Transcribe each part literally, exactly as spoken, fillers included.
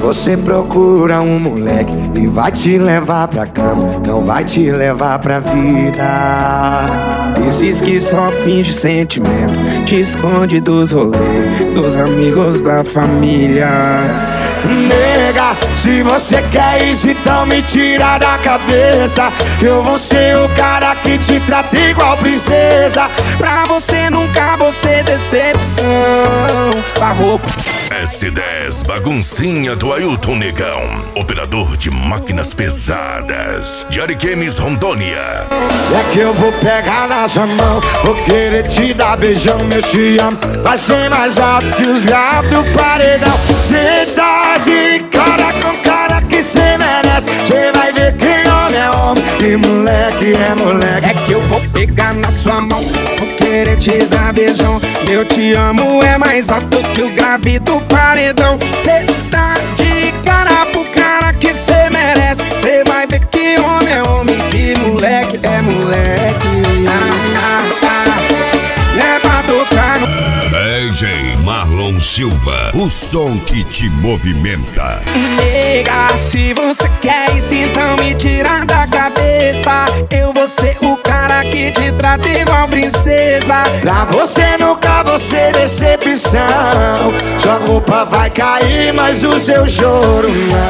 Você procura um moleque e vai te levar pra cama, não vai te levar pra vida. Esses que só finge sentimento, te esconde dos rolês, dos amigos, da família. Nega, se você quer isso, então me tira da cabeça que eu vou ser o cara que te trata igual princesa. Pra você nunca vou ser decepção. A roupa S dez Baguncinha do Ailton Negão, operador de máquinas pesadas de Ariquemes, Rondônia. É que eu vou pegar na sua mão, vou querer te dar beijão, meu te amo. Vai ser mais alto que os gatos do paredão. Cê tá de cara com cara que cê merece. Cê vai ver que homem é homem e moleque é moleque. é que eu vou pegar na sua mão, vou querer te dar beijão. Meu te amo é mais alto que o grave do paredão. Cê tá de cara pro cara que cê merece. Cê vai ver que homem é homem e moleque é moleque. Ah, ah, ah. É pra tocar no D J Marlon Silva, o som que te movimenta. Nega, se você quer isso, então me tira da cabeça. Eu vou ser o cara que te trata igual princesa. Pra você nunca vou ser decepção. Sua roupa vai cair, mas o seu choro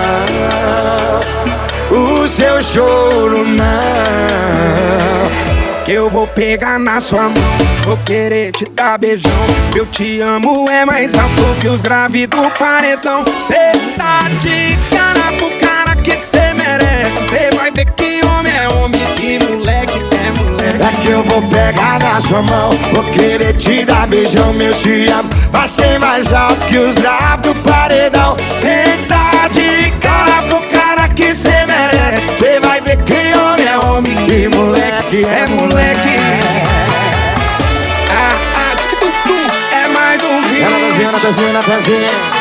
não. O seu choro não. Que eu vou pegar na sua mão, vou querer te dar beijão. Eu te amo é mais alto que os graves do paredão. Cê tá de cara pro cara que cê merece. Cê vai ver que homem é homem e moleque é moleque. É que eu vou pegar na sua mão, vou querer te dar beijão, meu te amo. Vai ser mais alto que os graves do paredão. Cê tá de cara pro cara que cê merece. Cê vai ver que homem é homem e moleque é moleque. Ah, ah, diz que tu, tu é mais um vídeo. Ela Natazinha, Natazinha, Natazinha.